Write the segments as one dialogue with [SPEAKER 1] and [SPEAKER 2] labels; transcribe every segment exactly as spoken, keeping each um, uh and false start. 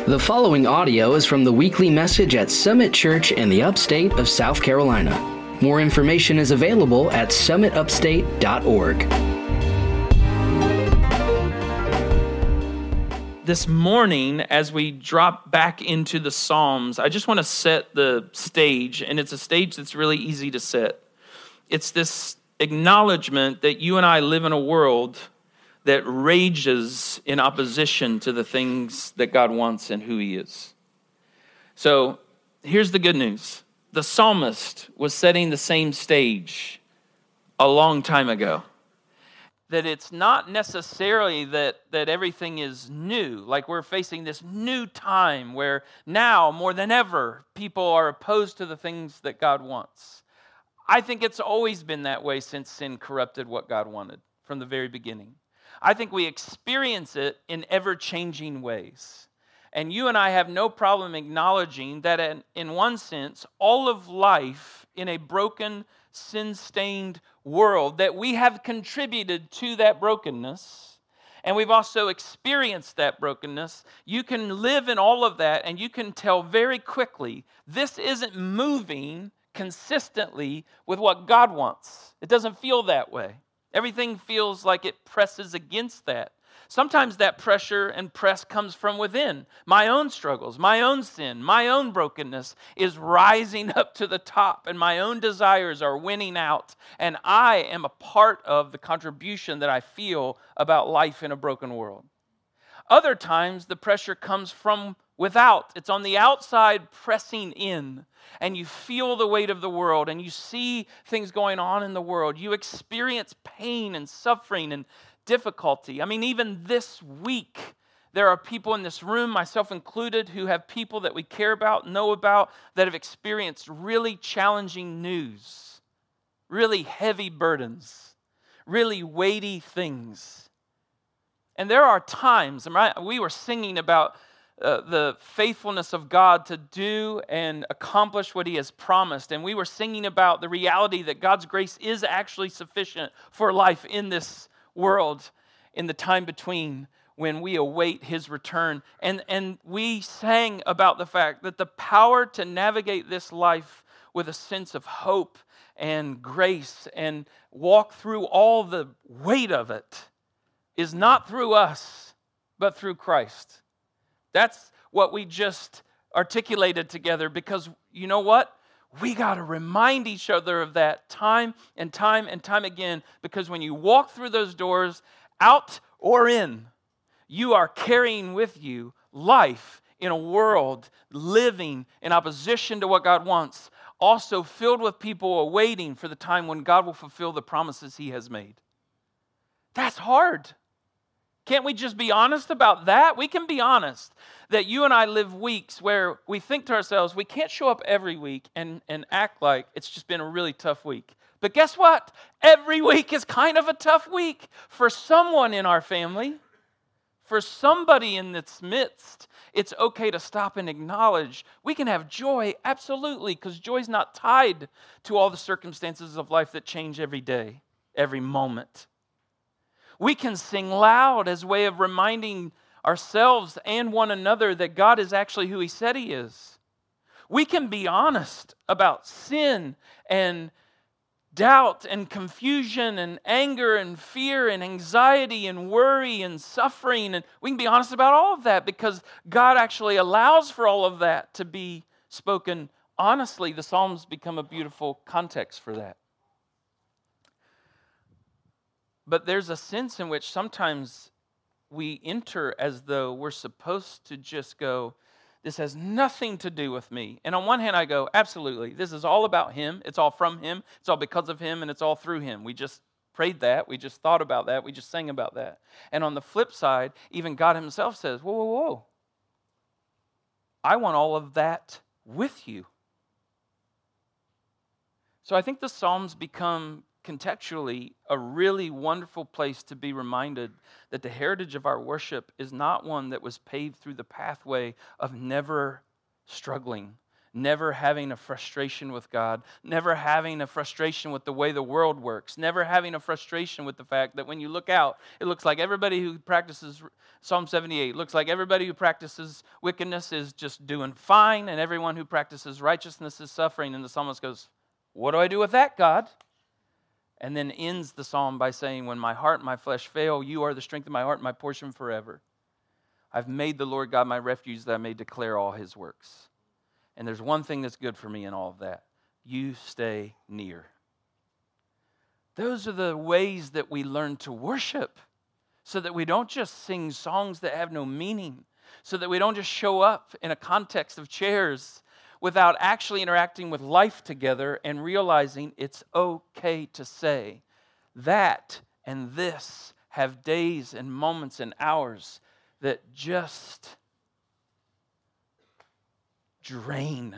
[SPEAKER 1] The following audio is from the weekly message at Summit Church in the upstate of South Carolina. More information is available at summit upstate dot org.
[SPEAKER 2] This morning, as we drop back into the Psalms, I just want to set the stage, and it's a stage that's really easy to set. It's this acknowledgement that you and I live in a world that rages in opposition to the things that God wants and who He is. So here's the good news. The psalmist was setting the same stage a long time ago. That it's not necessarily that, that everything is new, like we're facing this new time where now, more than ever, people are opposed to the things that God wants. I think it's always been that way since sin corrupted what God wanted from the very beginning. I think we experience it in ever-changing ways. And you and I have no problem acknowledging that in, in one sense, all of life in a broken, sin-stained world, that we have contributed to that brokenness, and we've also experienced that brokenness. You can live in all of that, and you can tell very quickly, this isn't moving consistently with what God wants. It doesn't feel that way. Everything feels like it presses against that. Sometimes that pressure and press comes from within. My own struggles, my own sin, my own brokenness is rising up to the top, and my own desires are winning out, and I am a part of the contribution that I feel about life in a broken world. Other times, the pressure comes from without. It's on the outside pressing in, and you feel the weight of the world, and you see things going on in the world. You experience pain and suffering and difficulty. I mean, even this week, there are people in this room, myself included, who have people that we care about, know about, that have experienced really challenging news, really heavy burdens, really weighty things. And there are times, right? We were singing about uh, the faithfulness of God to do and accomplish what He has promised. And we were singing about the reality that God's grace is actually sufficient for life in this world in the time between when we await His return. And, and we sang about the fact that the power to navigate this life with a sense of hope and grace and walk through all the weight of it is not through us, but through Christ. That's what we just articulated together, because you know what? We got to remind each other of that time and time and time again, because when you walk through those doors, out or in, you are carrying with you life in a world living in opposition to what God wants, also filled with people awaiting for the time when God will fulfill the promises He has made. That's hard. Can't we just be honest about that? We can be honest that you and I live weeks where we think to ourselves, we can't show up every week and, and act like it's just been a really tough week. But guess what? Every week is kind of a tough week for someone in our family. For somebody in its midst, it's okay to stop and acknowledge we can have joy, absolutely, because joy is not tied to all the circumstances of life that change every day, every moment. We can sing loud as a way of reminding ourselves and one another that God is actually who He said He is. We can be honest about sin and doubt and confusion and anger and fear and anxiety and worry and suffering. And we can be honest about all of that because God actually allows for all of that to be spoken honestly. The Psalms become a beautiful context for that. But there's a sense in which sometimes we enter as though we're supposed to just go, this has nothing to do with me. And on one hand, I go, absolutely. This is all about Him. It's all from Him. It's all because of Him, and it's all through Him. We just prayed that. We just thought about that. We just sang about that. And on the flip side, even God Himself says, whoa, whoa, whoa. I want all of that with you. So I think the Psalms become contextually a really wonderful place to be reminded that the heritage of our worship is not one that was paved through the pathway of never struggling, never having a frustration with God, never having a frustration with the way the world works, never having a frustration with the fact that when you look out, it looks like everybody who practices Psalm seventy-eight, looks like everybody who practices wickedness is just doing fine, and everyone who practices righteousness is suffering. And the psalmist goes, what do I do with that, God? And then ends the psalm by saying, when my heart and my flesh fail, you are the strength of my heart and my portion forever. I've made the Lord God my refuge, that I may declare all his works. And there's one thing that's good for me in all of that. You stay near. Those are the ways that we learn to worship, so that we don't just sing songs that have no meaning, so that we don't just show up in a context of chairs without actually interacting with life together and realizing it's okay to say that and this have days and moments and hours that just drain.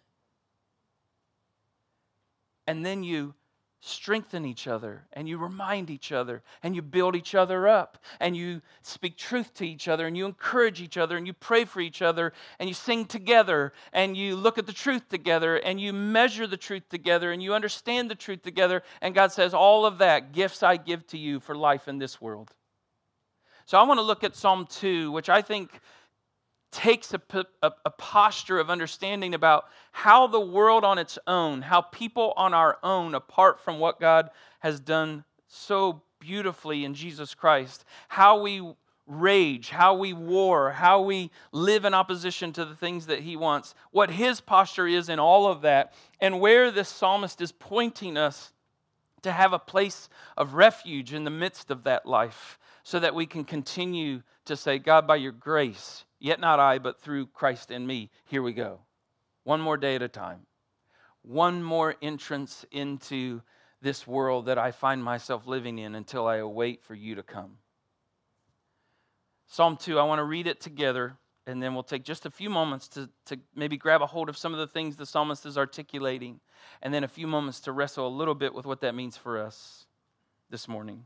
[SPEAKER 2] And then you strengthen each other, and you remind each other, and you build each other up, and you speak truth to each other, and you encourage each other, and you pray for each other, and you sing together, and you look at the truth together, and you measure the truth together, and you understand the truth together. And God says, all of that, gifts I give to you for life in this world. So I want to look at Psalm two, which I think takes a, a, a posture of understanding about how the world on its own, how people on our own, apart from what God has done so beautifully in Jesus Christ, how we rage, how we war, how we live in opposition to the things that he wants, what his posture is in all of that, and where this psalmist is pointing us to have a place of refuge in the midst of that life, so that we can continue to say, God, by your grace, yet not I, but through Christ in me, here we go. One more day at a time. One more entrance into this world that I find myself living in until I await for you to come. Psalm two, I want to read it together, and then we'll take just a few moments to, to maybe grab a hold of some of the things the psalmist is articulating, and then a few moments to wrestle a little bit with what that means for us this morning.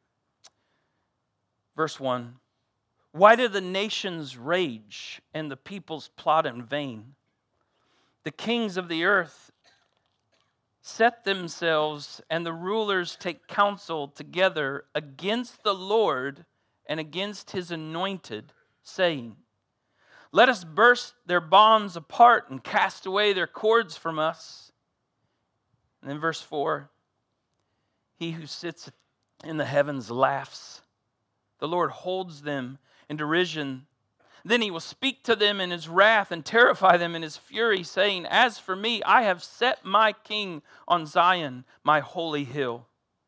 [SPEAKER 2] Verse one. Why do the nations rage and the peoples plot in vain? The kings of the earth set themselves, and the rulers take counsel together against the Lord and against his anointed, saying, let us burst their bonds apart and cast away their cords from us. And then verse four, he who sits in the heavens laughs. The Lord holds them in derision. Then he will speak to them in his wrath and terrify them in his fury, saying, as for me, I have set my king on Zion, my holy hill.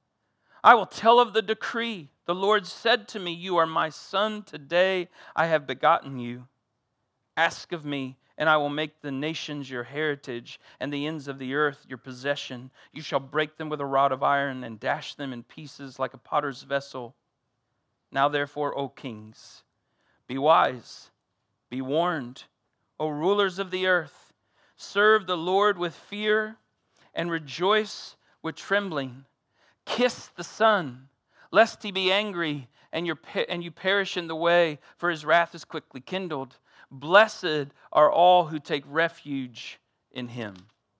[SPEAKER 2] I will tell of the decree. The Lord said to me, you are my son. Today I have begotten you. Ask of me, and I will make the nations your heritage and the ends of the earth your possession. You shall break them with a rod of iron and dash them in pieces like a potter's vessel. Now therefore, O kings, be wise, be warned, O rulers of the earth. Serve the Lord with fear and rejoice with trembling. Kiss the Son, lest he be angry and, your, and you perish in the way, for his wrath is quickly kindled. Blessed are all who take refuge in him.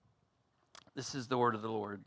[SPEAKER 2] This is the word of the Lord.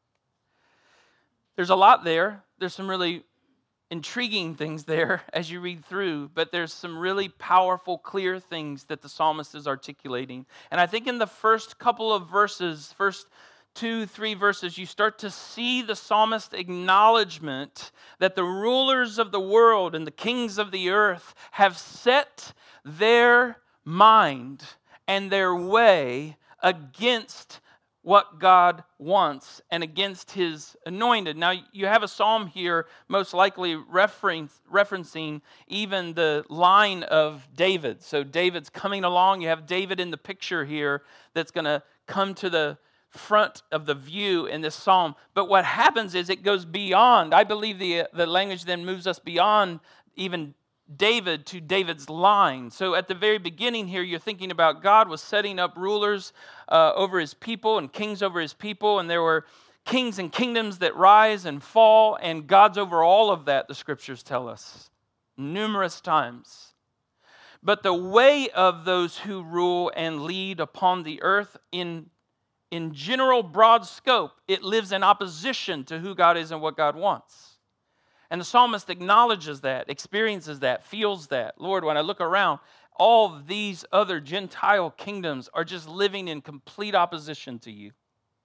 [SPEAKER 2] There's a lot there. There's some really intriguing things there as you read through, but there's some really powerful, clear things that the psalmist is articulating. And I think in the first couple of verses, first two, three verses, you start to see the psalmist's acknowledgement that the rulers of the world and the kings of the earth have set their mind and their way against what God wants and against his anointed. Now, you have a psalm here most likely reference, referencing even the line of David. So David's coming along. You have David in the picture here that's going to come to the front of the view in this psalm. But what happens is it goes beyond. I believe the, the language then moves us beyond even David to David's line. So at the very beginning here, you're thinking about God was setting up rulers uh, over his people and kings over his people, and there were kings and kingdoms that rise and fall, and God's over all of that, the scriptures tell us, numerous times. But the way of those who rule and lead upon the earth, in, in general broad scope, it lives in opposition to who God is and what God wants. And the psalmist acknowledges that, experiences that, feels that. Lord, when I look around, all of these other Gentile kingdoms are just living in complete opposition to you.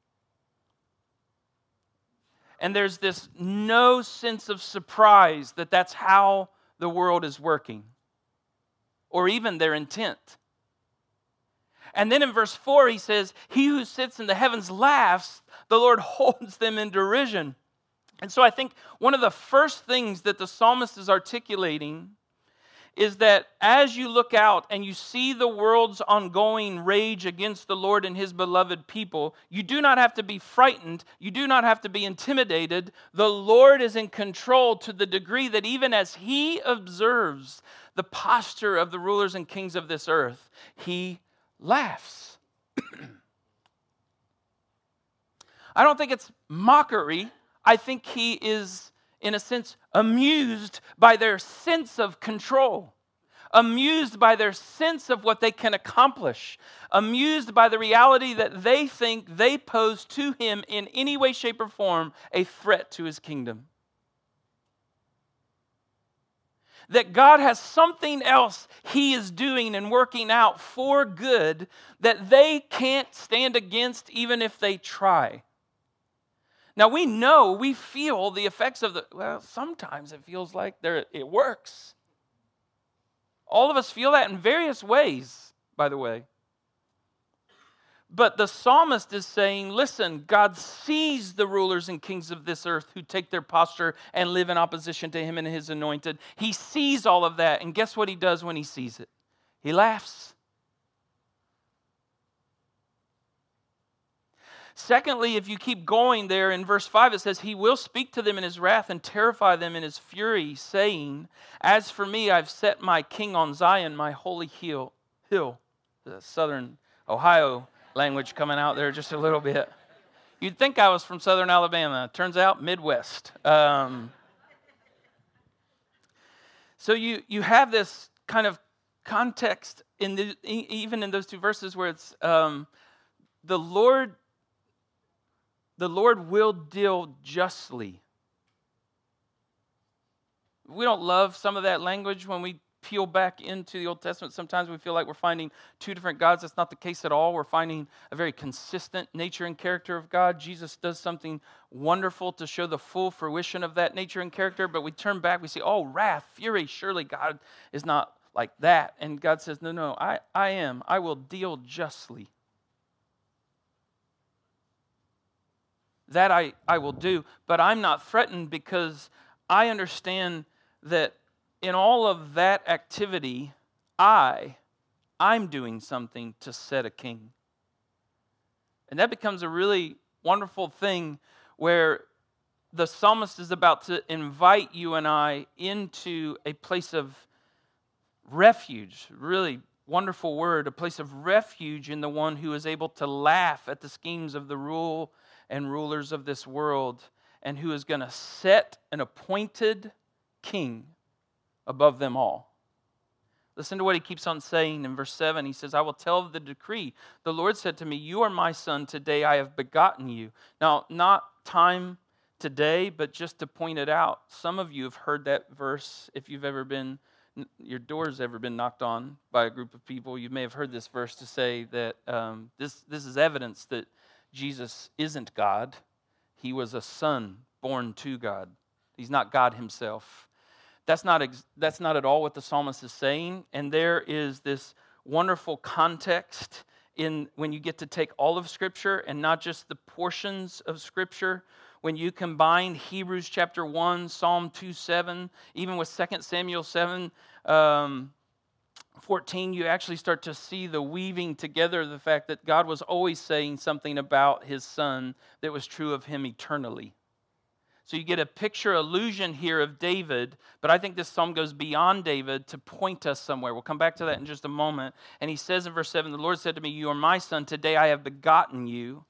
[SPEAKER 2] And there's this no sense of surprise that that's how the world is working, or even their intent. And then in verse four, he says, he who sits in the heavens laughs, the Lord holds them in derision. And so I think one of the first things that the psalmist is articulating is that as you look out and you see the world's ongoing rage against the Lord and his beloved people, you do not have to be frightened. You do not have to be intimidated. The Lord is in control to the degree that even as he observes the posture of the rulers and kings of this earth, he laughs. I don't think it's mockery. I think he is, in a sense, amused by their sense of control, amused by their sense of what they can accomplish, amused by the reality that they think they pose to him in any way, shape, or form a threat to his kingdom. That God has something else he is doing and working out for good that they can't stand against even if they try. Now we know, we feel the effects of the, well, sometimes it feels like there it works. All of us feel that in various ways, by the way. But the psalmist is saying, listen, God sees the rulers and kings of this earth who take their posture and live in opposition to him and his anointed. He sees all of that, and guess what he does when he sees it? He laughs. Secondly, if you keep going there in verse five, it says, he will speak to them in his wrath and terrify them in his fury, saying, as for me, I've set my king on Zion, my holy hill. hill. The southern Ohio language coming out there just a little bit. You'd think I was from southern Alabama. Turns out Midwest. Um, so you, you have this kind of context, in the, even in those two verses where it's um, the Lord... The Lord will deal justly. We don't love some of that language when we peel back into the Old Testament. Sometimes we feel like we're finding two different gods. That's not the case at all. We're finding a very consistent nature and character of God. Jesus does something wonderful to show the full fruition of that nature and character. But we turn back, we say, oh, wrath, fury, surely God is not like that. And God says, no, no, I, I am. I will deal justly. That I, I will do, but I'm not threatened because I understand that in all of that activity, I, I'm doing something to set a king. And that becomes a really wonderful thing where the psalmist is about to invite you and I into a place of refuge, really wonderful word, a place of refuge in the one who is able to laugh at the schemes of the rule and rulers of this world, and who is going to set an appointed king above them all. Listen to what he keeps on saying in verse seven. He says, I will tell of the decree. The Lord said to me, you are my son, today I have begotten you. Now, not time today, but just to point it out, some of you have heard that verse. If you've ever been, your door's ever been knocked on by a group of people, you may have heard this verse to say that um, this, this is evidence that Jesus isn't God. He was a son born to God. He's not God himself. That's not, ex- that's not at all what the psalmist is saying. And there is this wonderful context in when you get to take all of Scripture and not just the portions of Scripture. When you combine Hebrews chapter one, Psalm two seven, even with Second Samuel seven, um, fourteen, you actually start to see the weaving together of the fact that God was always saying something about his son that was true of him eternally. So you get a picture allusion here of David, but I think this psalm goes beyond David to point us somewhere. We'll come back to that in just a moment. And he says in verse seven, the Lord said to me, you are my son, today I have begotten you.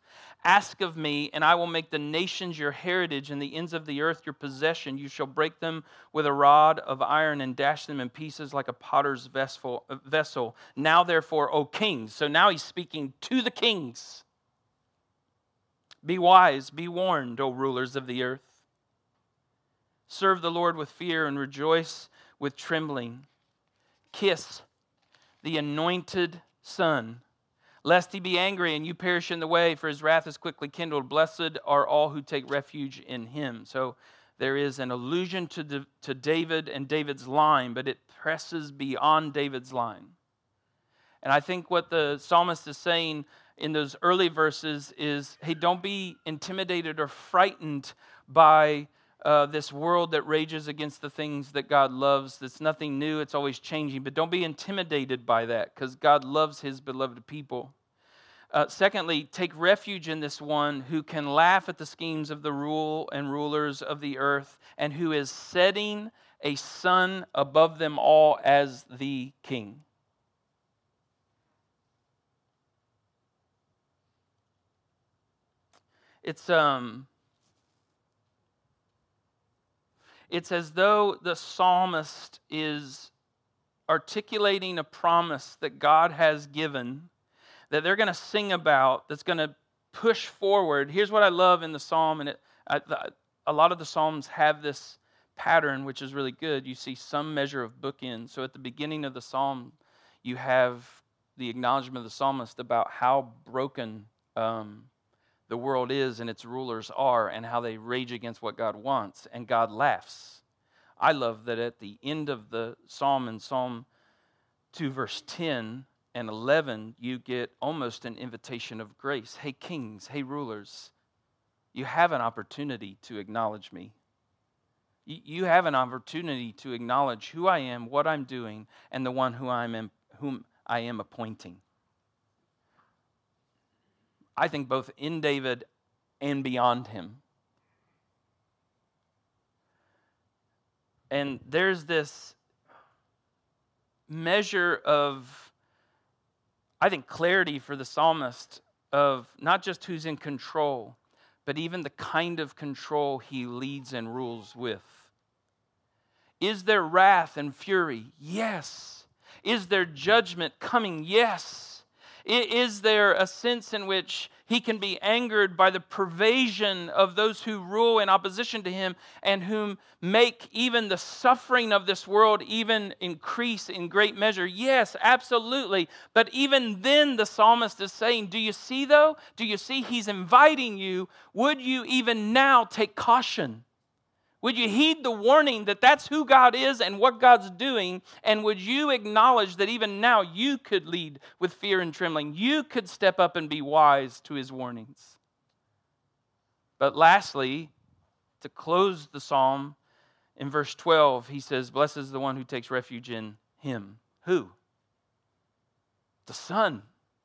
[SPEAKER 2] Ask of me, and I will make the nations your heritage and the ends of the earth your possession. You shall break them with a rod of iron and dash them in pieces like a potter's vessel. Now, therefore, O kings. So now he's speaking to the kings. Be wise, be warned, O rulers of the earth. Serve the Lord with fear and rejoice with trembling. Kiss the anointed Son, lest he be angry and you perish in the way, for his wrath is quickly kindled. Blessed are all who take refuge in him. So there is an allusion to, the, to David and David's line, but it presses beyond David's line. And I think what the psalmist is saying in those early verses is, hey, don't be intimidated or frightened by uh, this world that rages against the things that God loves. It's nothing new, it's always changing. But don't be intimidated by that, because God loves his beloved people. Uh, secondly, take refuge in this one who can laugh at the schemes of the rule and rulers of the earth, and who is setting a son above them all as the king. It's um, it's as though the psalmist is articulating a promise that God has given, that they're going to sing about, that's going to push forward. Here's what I love in the psalm, and it, I, the, a lot of the psalms have this pattern, which is really good. You see some measure of bookend. So at the beginning of the psalm, you have the acknowledgement of the psalmist about how broken um, the world is and its rulers are, and how they rage against what God wants, and God laughs. I love that at the end of the psalm, in Psalm two, verse ten and eleven, you get almost an invitation of grace. Hey, kings, hey, rulers, you have an opportunity to acknowledge me. You have an opportunity to acknowledge who I am, what I'm doing, and the one who I am, whom I am appointing. I think both in David and beyond him. And there's this measure of, I think, clarity for the psalmist of not just who's in control, but even the kind of control he leads and rules with. Is there wrath and fury? Yes. Is there judgment coming? Yes. Is there a sense in which he can be angered by the pervasion of those who rule in opposition to him, and whom make even the suffering of this world even increase in great measure? Yes, absolutely. But even then the psalmist is saying, do you see though? Do you see he's inviting you? Would you even now take caution? Would you heed the warning that that's who God is and what God's doing? And would you acknowledge that even now you could lead with fear and trembling? You could step up and be wise to his warnings. But lastly, to close the psalm, in verse twelve, he says, blessed is the one who takes refuge in him. Who? The Son.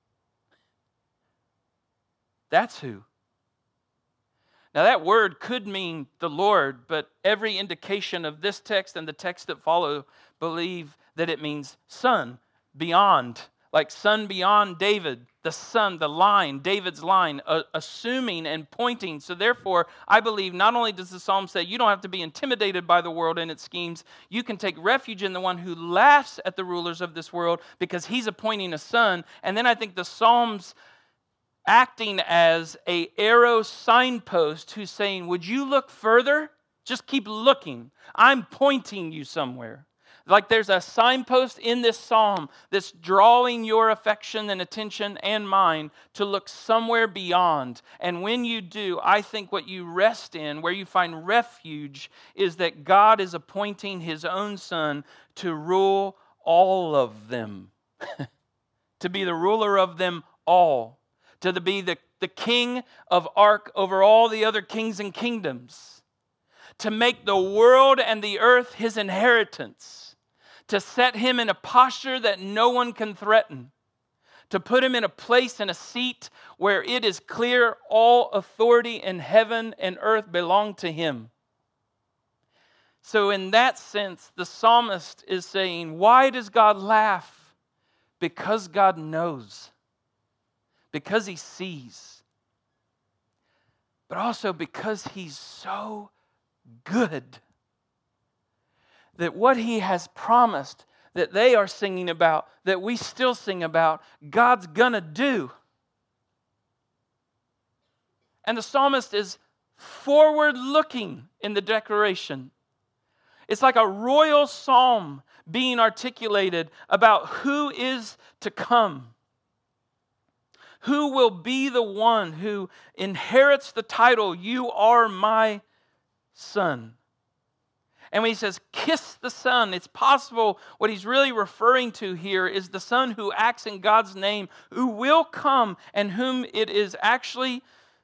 [SPEAKER 2] That's who. Now that word could mean the Lord, but every indication of this text and the text that follow believe that it means son, beyond, like son beyond David, the son, the line, David's line, uh, assuming and pointing. So therefore, I believe not only does the psalm say you don't have to be intimidated by the world and its schemes, you can take refuge in the one who laughs at the rulers of this world because he's appointing a son. And then I think the psalms acting as a arrow signpost who's saying, would you look further? Just keep looking. I'm pointing you somewhere. Like there's a signpost in this psalm that's drawing your affection and attention and mine to look somewhere beyond. And when you do, I think what you rest in, where you find refuge, is that God is appointing his own son to rule all of them. To be the ruler of them all. To be the, the king of Ark over all the other kings and kingdoms. To make the world and the earth his inheritance. To set him in a posture that no one can threaten. To put him in a place and a seat where it is clear all authority in heaven and earth belong to him. So in that sense, the psalmist is saying, why does God laugh? Because God knows. Because he sees. but also because He's so good that what He has promised that they are singing about, that we still sing about, God's gonna do. And the psalmist is forward-looking in the declaration. It's like a royal psalm being articulated about who is to come. Who will be the one who inherits the title, "You are my son." And when he says, "kiss the Son," it's possible what he's really referring to here is the Son who acts in God's name, who will come and whom it is actually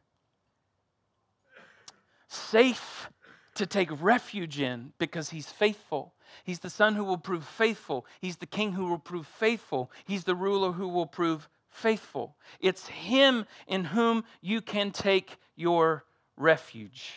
[SPEAKER 2] safe to take refuge in because He's faithful. He's the Son who will prove faithful. He's the King who will prove faithful. He's the ruler who will prove faithful. It's Him in whom you can take your refuge.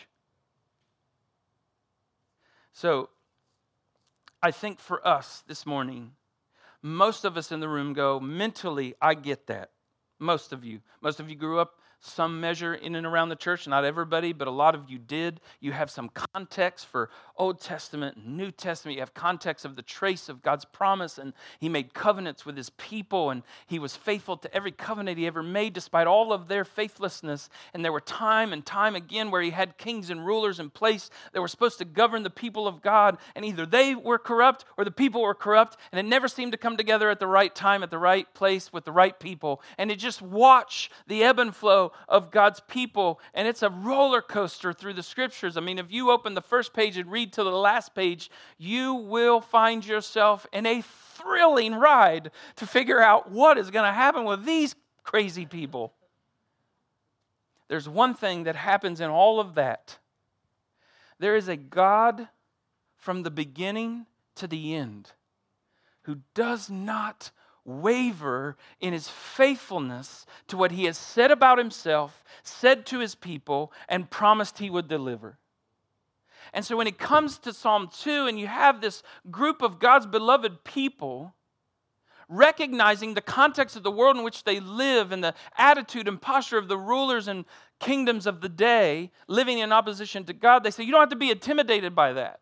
[SPEAKER 2] So, I think for us this morning, most of us in the room go, mentally, I get that. Most of you. Most of you grew up some measure in and around the church. Not everybody, but a lot of you did. You have some context for Old Testament and New Testament. You have context of the trace of God's promise, and He made covenants with His people, and He was faithful to every covenant He ever made despite all of their faithlessness. And there were time and time again where He had kings and rulers in place that were supposed to govern the people of God, and either they were corrupt or the people were corrupt, and it never seemed to come together at the right time, at the right place, with the right people. And it just watch the ebb and flow of God's people, and it's a roller coaster through the Scriptures. I mean, if you open the first page and read to the last page, you will find yourself in a thrilling ride to figure out what is going to happen with these crazy people. There's one thing that happens in all of that. There is a God from the beginning to the end who does not waver in His faithfulness to what He has said about Himself, said to His people, and promised He would deliver. And so when it comes to Psalm two, and you have this group of God's beloved people recognizing the context of the world in which they live and the attitude and posture of the rulers and kingdoms of the day living in opposition to God, they say, you don't have to be intimidated by that.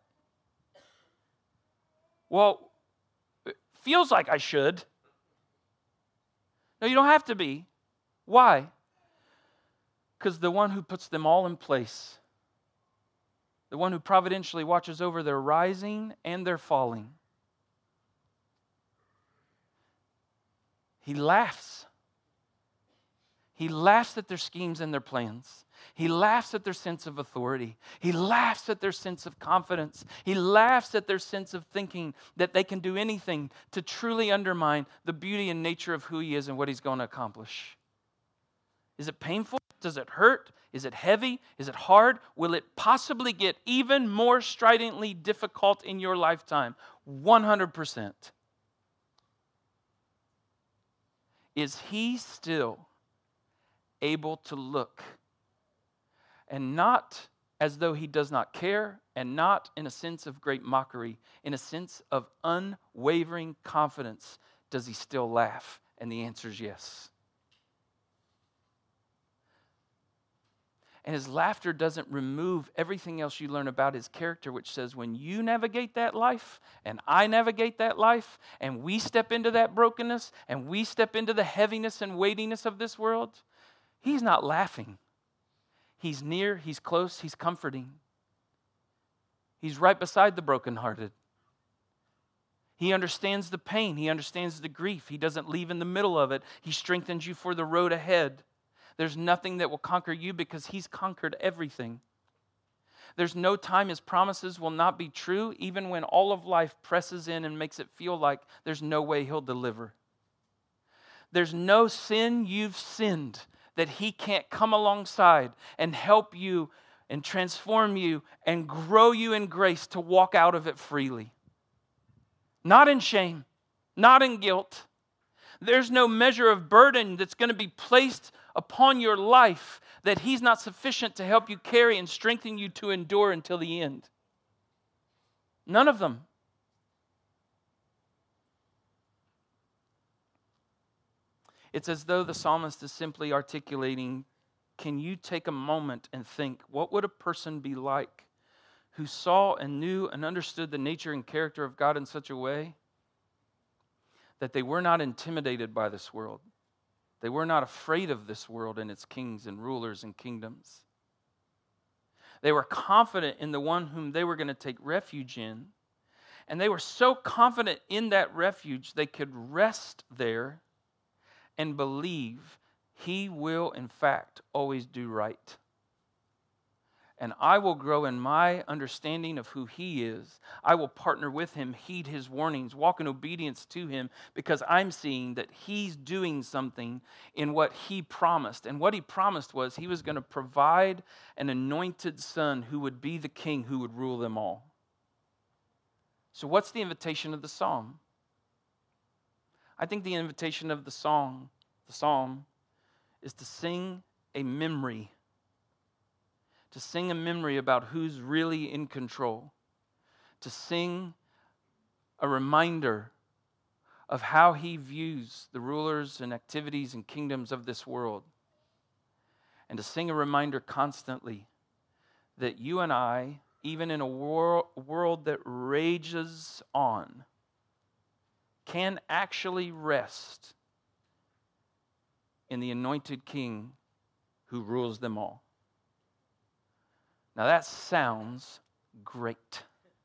[SPEAKER 2] Well, it feels like I should. No, you don't have to be. Why? Because the one who puts them all in place, the one who providentially watches over their rising and their falling, He laughs. He laughs at their schemes and their plans. He laughs at their sense of authority. He laughs at their sense of confidence. He laughs at their sense of thinking that they can do anything to truly undermine the beauty and nature of who He is and what He's going to accomplish. Is it painful? Does it hurt? Is it heavy? Is it hard? Will it possibly get even more stridently difficult in your lifetime? one hundred percent. Is He still able to look, and not as though He does not care, and not in a sense of great mockery, in a sense of unwavering confidence, does He still laugh? And the answer is yes. And His laughter doesn't remove everything else you learn about His character, which says when you navigate that life, and I navigate that life, and we step into that brokenness, and we step into the heaviness and weightiness of this world, He's not laughing. He's near, He's close, He's comforting. He's right beside the brokenhearted. He understands the pain. He understands the grief. He doesn't leave in the middle of it. He strengthens you for the road ahead. There's nothing that will conquer you because He's conquered everything. There's no time His promises will not be true, even when all of life presses in and makes it feel like there's no way He'll deliver. There's no sin you've sinned that He can't come alongside and help you and transform you and grow you in grace to walk out of it freely. Not in shame, not in guilt. There's no measure of burden that's going to be placed upon your life that He's not sufficient to help you carry and strengthen you to endure until the end. None of them. It's as though the psalmist is simply articulating can you take a moment and think, what would a person be like who saw and knew and understood the nature and character of God in such a way that they were not intimidated by this world? They were not afraid of this world and its kings and rulers and kingdoms. They were confident in the one whom they were going to take refuge in. And they were so confident in that refuge, they could rest there and believe He will, in fact, always do right. And I will grow in my understanding of who He is. I will partner with Him, heed His warnings, walk in obedience to Him, because I'm seeing that He's doing something in what He promised. And what He promised was He was going to provide an anointed son who would be the king who would rule them all. So what's the invitation of the psalm? I think the invitation of the song, the psalm, is to sing a memory. To sing a memory about who's really in control. To sing a reminder of how He views the rulers and activities and kingdoms of this world. And to sing a reminder constantly that you and I, even in a wor- world that rages on, can actually rest in the anointed King who rules them all. Now that sounds great.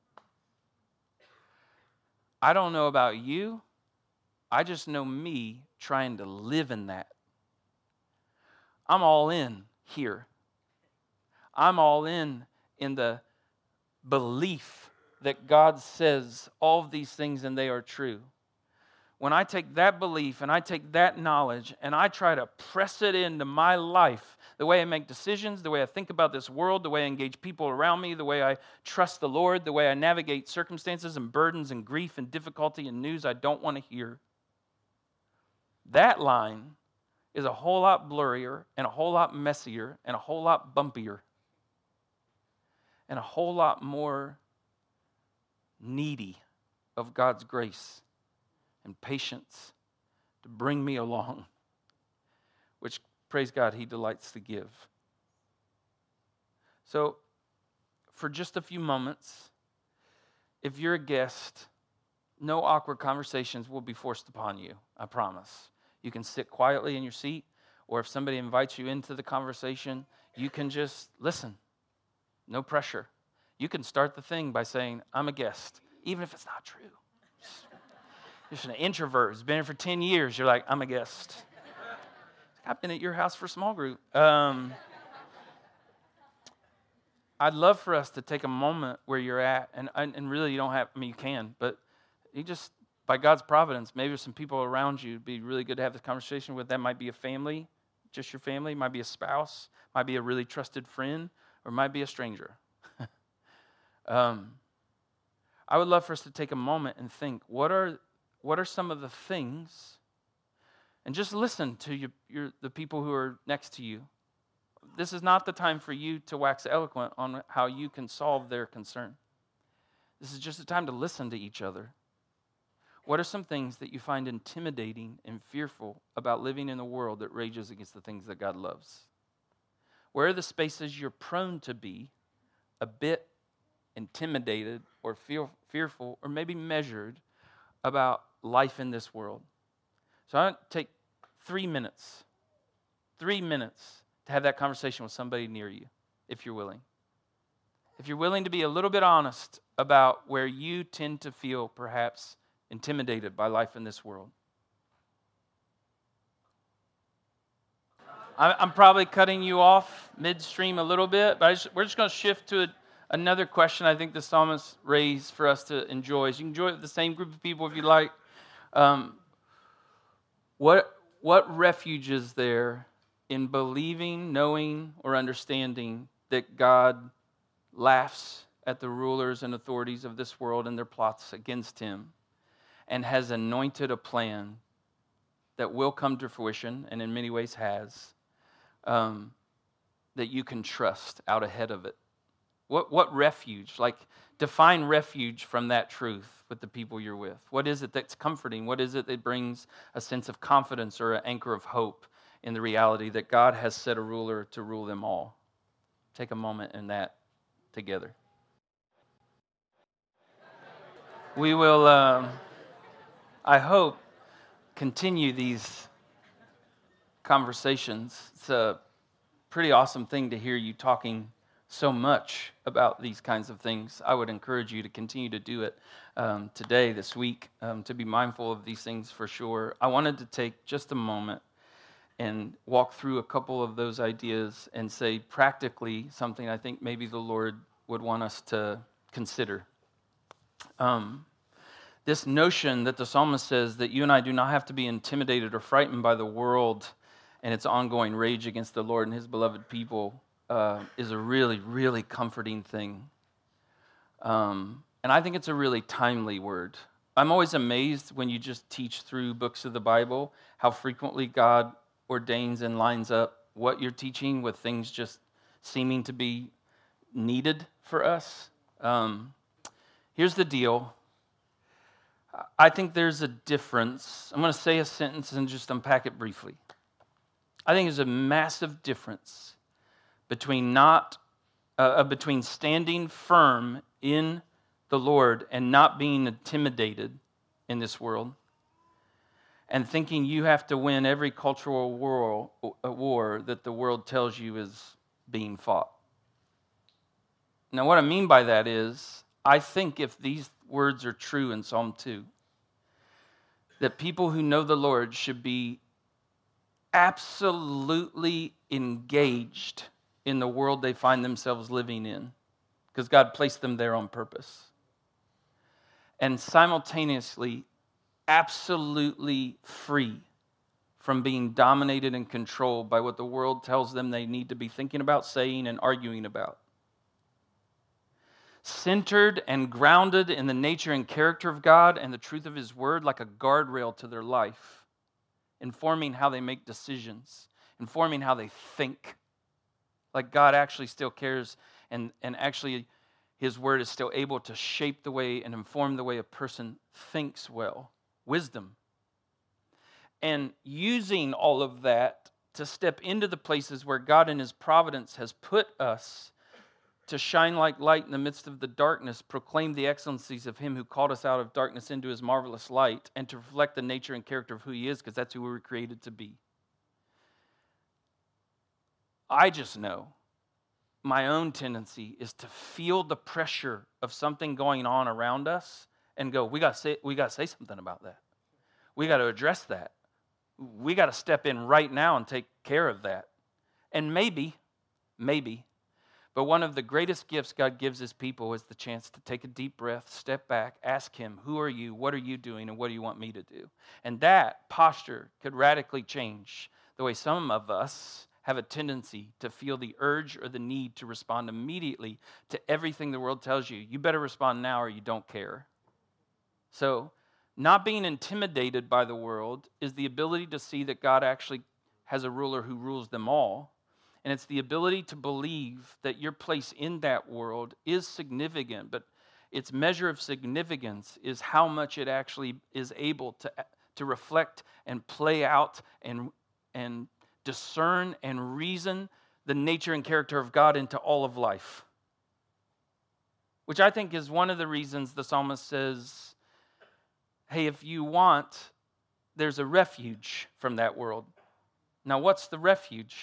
[SPEAKER 2] I don't know about you. I just know me trying to live in that. I'm all in here. I'm all in in the belief that God says all of these things and they are true. When I take that belief and I take that knowledge and I try to press it into my life, the way I make decisions, the way I think about this world, the way I engage people around me, the way I trust the Lord, the way I navigate circumstances and burdens and grief and difficulty and news I don't want to hear, that line is a whole lot blurrier and a whole lot messier and a whole lot bumpier and a whole lot more needy of God's grace and patience to bring me along, which, praise God, He delights to give. So, for just a few moments, if you're a guest, no awkward conversations will be forced upon you, I promise. You can sit quietly in your seat, or if somebody invites you into the conversation, you can just listen. No pressure. You can start the thing by saying, I'm a guest, even if it's not true. Just an introvert who's been here for ten years. You're like, I'm a guest. I've been at your house for small group. Um, I'd love for us to take a moment where you're at, and, and really you don't have, I mean, you can, but you just, by God's providence, maybe there's some people around you it'd be really good to have this conversation with. That might be a family, just your family, might be a spouse, might be a really trusted friend, or might be a stranger. um, I would love for us to take a moment and think, what are What are some of the things, and just listen to your, your, the people who are next to you. This is not the time for you to wax eloquent on how you can solve their concern. This is just a time to listen to each other. What are some things that you find intimidating and fearful about living in a world that rages against the things that God loves? Where are the spaces you're prone to be a bit intimidated or feel fearful or maybe measured about life in this world? So I want to take three minutes, three minutes to have that conversation with somebody near you, if you're willing. If you're willing to be a little bit honest about where you tend to feel perhaps intimidated by life in this world. I'm probably cutting you off midstream a little bit, but I just, we're just going to shift to a, another question I think the psalmist raised for us to enjoy. So you can enjoy it with the same group of people if you like. Um, what what refuge is there in believing, knowing, or understanding that God laughs at the rulers and authorities of this world and their plots against Him, and has anointed a plan that will come to fruition, and in many ways has, um, that you can trust out ahead of it? What what refuge? Like, define refuge from that truth with the people you're with. What is it that's comforting? What is it that brings a sense of confidence or an anchor of hope in the reality that God has set a ruler to rule them all. Take a moment in that together. We will, um, I hope, continue these conversations. It's a pretty awesome thing to hear you talking so much about these kinds of things. I would encourage you to continue to do it um, today, this week, um, to be mindful of these things for sure. I wanted to take just a moment and walk through a couple of those ideas and say practically something I think maybe the Lord would want us to consider. Um, this notion that the psalmist says that you and I do not have to be intimidated or frightened by the world and its ongoing rage against the Lord and his beloved people uh, is a really, really comforting thing. Um, and I think it's a really timely word. I'm always amazed when you just teach through books of the Bible, how frequently God ordains and lines up what you're teaching with things just seeming to be needed for us. Um, here's the deal. I think there's a difference. I'm going to say a sentence and just unpack it briefly. I think there's a massive difference between not uh, between standing firm in the Lord and not being intimidated in this world, and thinking you have to win every cultural war, war that the world tells you is being fought. Now, what I mean by that is, I think if these words are true in Psalm two, that people who know the Lord should be absolutely engaged in the world they find themselves living in, because God placed them there on purpose. And simultaneously, absolutely free from being dominated and controlled by what the world tells them they need to be thinking about, saying, and arguing about. Centered and grounded in the nature and character of God and the truth of his word like a guardrail to their life, informing how they make decisions, informing how they think. Like God actually still cares, and, and actually his word is still able to shape the way and inform the way a person thinks well. Wisdom. And using all of that to step into the places where God in his providence has put us to shine like light in the midst of the darkness, proclaim the excellencies of him who called us out of darkness into his marvelous light, and to reflect the nature and character of who he is, because that's who we were created to be. I just know my own tendency is to feel the pressure of something going on around us and go, we got to say, we got to say something about that. We got to address that. We got to step in right now and take care of that. And maybe, maybe, but one of the greatest gifts God gives his people is the chance to take a deep breath, step back, ask him, who are you, what are you doing, and what do you want me to do? And that posture could radically change the way some of us have a tendency to feel the urge or the need to respond immediately to everything the world tells you. You better respond now or you don't care. So, not being intimidated by the world is the ability to see that God actually has a ruler who rules them all. And it's the ability to believe that your place in that world is significant, but its measure of significance is how much it actually is able to, to reflect and play out and, and discern and reason the nature and character of God into all of life. Which I think is one of the reasons the psalmist says, hey, if you want, there's a refuge from that world. Now, what's the refuge?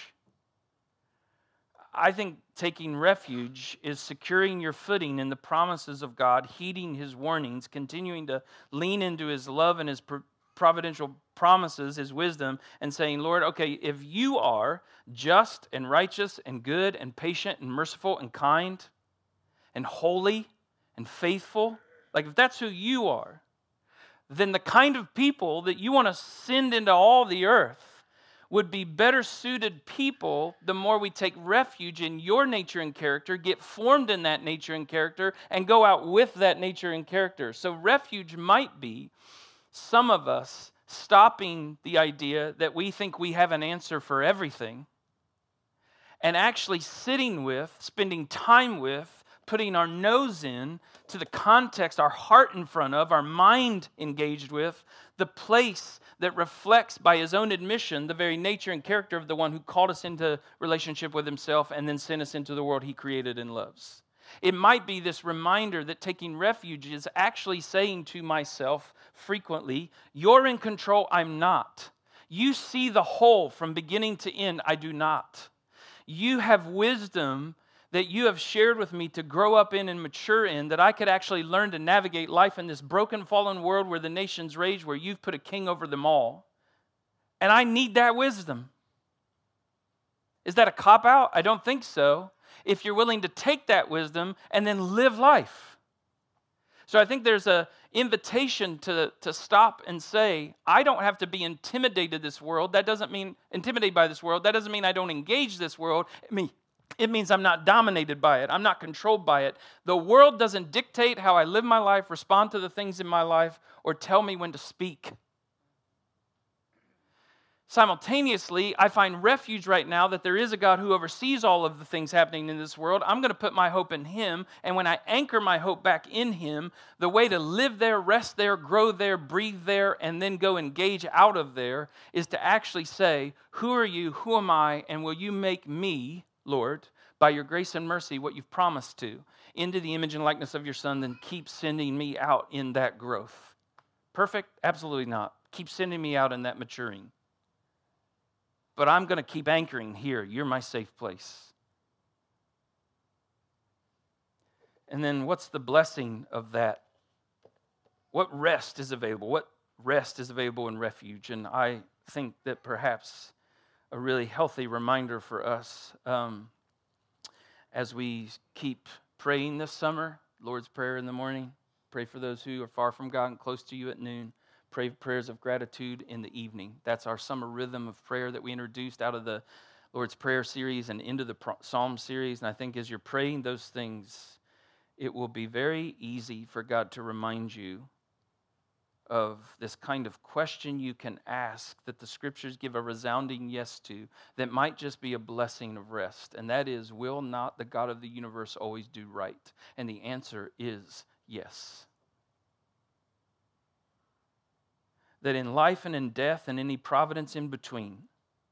[SPEAKER 2] I think taking refuge is securing your footing in the promises of God, heeding his warnings, continuing to lean into his love and his providential promises, his wisdom, and saying, Lord, okay, if you are just and righteous and good and patient and merciful and kind and holy and faithful, like if that's who you are, then the kind of people that you want to send into all the earth would be better suited people the more we take refuge in your nature and character, get formed in that nature and character, and go out with that nature and character. So refuge might be some of us stopping the idea that we think we have an answer for everything, and actually sitting with, spending time with, putting our nose in to the context, our heart in front of, our mind engaged with, the place that reflects by his own admission the very nature and character of the one who called us into relationship with himself and then sent us into the world he created and loves. It might be this reminder that taking refuge is actually saying to myself frequently, you're in control, I'm not. You see the whole from beginning to end, I do not. You have wisdom that you have shared with me to grow up in and mature in, that I could actually learn to navigate life in this broken, fallen world where the nations rage, where you've put a king over them all. And I need that wisdom. Is that a cop-out? I don't think so. If you're willing to take that wisdom and then live life. So I think there's an invitation to, to stop and say, I don't have to be intimidated this world. That doesn't mean intimidated by this world. That doesn't mean I don't engage this world. It mean, It means I'm not dominated by it. I'm not controlled by it. The world doesn't dictate how I live my life, respond to the things in my life, or tell me when to speak. Simultaneously, I find refuge right now that there is a God who oversees all of the things happening in this world. I'm going to put my hope in Him, and when I anchor my hope back in Him, the way to live there, rest there, grow there, breathe there, and then go engage out of there is to actually say, who are you, who am I, and will you make me, Lord, by your grace and mercy, what you've promised to, into the image and likeness of your Son, then keep sending me out in that growth. Perfect? Absolutely not. Keep sending me out in that maturing. But I'm going to keep anchoring here. You're my safe place. And then what's the blessing of that? What rest is available? What rest is available in refuge? And I think that perhaps a really healthy reminder for us um, as we keep praying this summer, Lord's Prayer in the morning, pray for those who are far from God and close to you at noon, pray prayers of gratitude in the evening. That's our summer rhythm of prayer that we introduced out of the Lord's Prayer series and into the Psalm series. And I think as you're praying those things, it will be very easy for God to remind you of this kind of question you can ask that the Scriptures give a resounding yes to that might just be a blessing of rest. And that is, will not the God of the universe always do right? And the answer is yes. That in life and in death and any providence in between,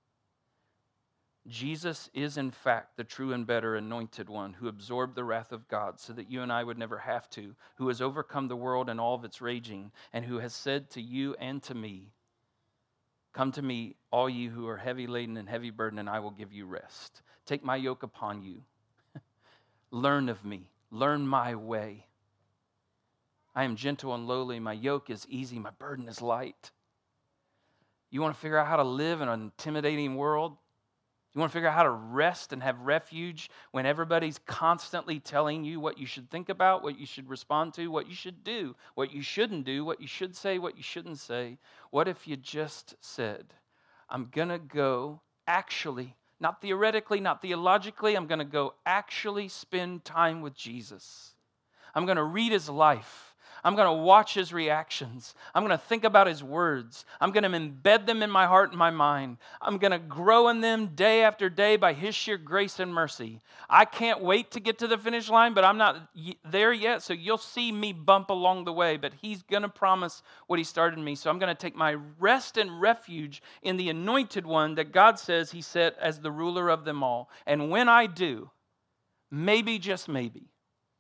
[SPEAKER 2] Jesus is in fact the true and better anointed one who absorbed the wrath of God so that you and I would never have to, who has overcome the world and all of its raging, and who has said to you and to me, come to me, all you who are heavy laden and heavy burdened, and I will give you rest. Take my yoke upon you. Learn of me. Learn my way. I am gentle and lowly. My yoke is easy. My burden is light. You want to figure out how to live in an intimidating world? You want to figure out how to rest and have refuge when everybody's constantly telling you what you should think about, what you should respond to, what you should do, what you shouldn't do, what you should say, what you shouldn't say? What if you just said, I'm going to go actually, not theoretically, not theologically, I'm going to go actually spend time with Jesus. I'm going to read His life. I'm going to watch His reactions. I'm going to think about His words. I'm going to embed them in my heart and my mind. I'm going to grow in them day after day by His sheer grace and mercy. I can't wait to get to the finish line, but I'm not there yet, so you'll see me bump along the way, but He's going to promise what He started in me. So I'm going to take my rest and refuge in the anointed one that God says He set as the ruler of them all. And when I do, maybe, just maybe,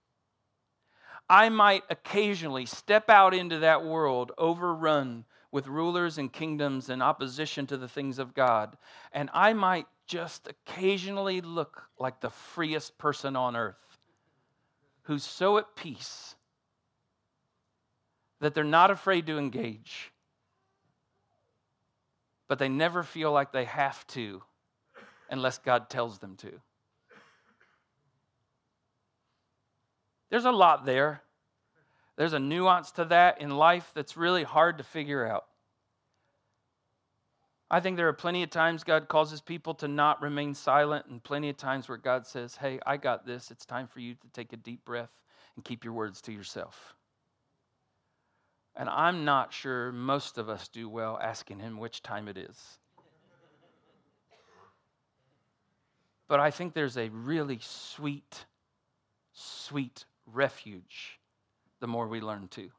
[SPEAKER 2] I might occasionally step out into that world overrun with rulers and kingdoms in opposition to the things of God. And I might just occasionally look like the freest person on earth who's so at peace that they're not afraid to engage, but they never feel like they have to unless God tells them to. There's a lot there. There's a nuance to that in life that's really hard to figure out. I think there are plenty of times God calls His people to not remain silent, and plenty of times where God says, hey, I got this. It's time for you to take a deep breath and keep your words to yourself. And I'm not sure most of us do well asking Him which time it is. But I think there's a really sweet sweet refuge the more we learn to. I'm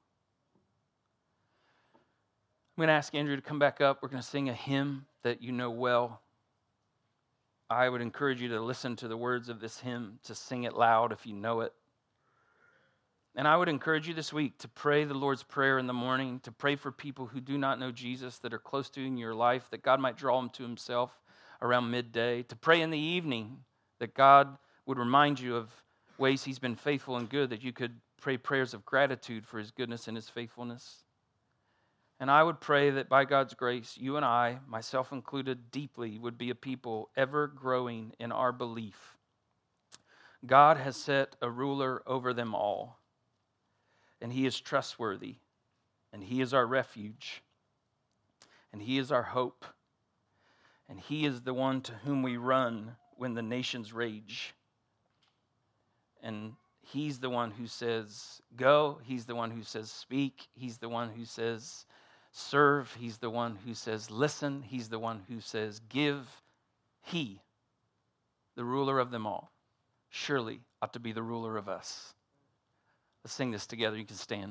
[SPEAKER 2] going to ask Andrew to come back up. We're going to sing a hymn that you know well. I would encourage you to listen to the words of this hymn, to sing it loud if you know it. And I would encourage you this week to pray the Lord's Prayer in the morning, to pray for people who do not know Jesus, that are close to you in your life, that God might draw them to himself around midday, to pray in the evening, that God would remind you of ways he's been faithful and good, that you could pray prayers of gratitude for his goodness and his faithfulness. And I would pray that by God's grace, you and I, myself included, deeply would be a people ever growing in our belief. God has set a ruler over them all. And he is trustworthy, and he is our refuge, and he is our hope, and he is the one to whom we run when the nations rage. And he's the one who says, go. He's the one who says, speak. He's the one who says, serve. He's the one who says, listen. He's the one who says, give. He, the ruler of them all, surely ought to be the ruler of us. Let's sing this together. You can stand.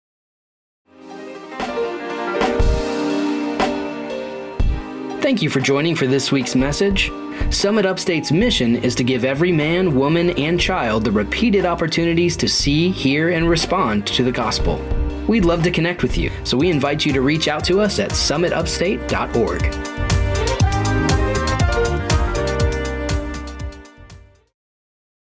[SPEAKER 1] Thank you for joining for this week's message. Summit Upstate's mission is to give every man, woman, and child the repeated opportunities to see, hear, and respond to the gospel. We'd love to connect with you, so we invite you to reach out to us at summit upstate dot org.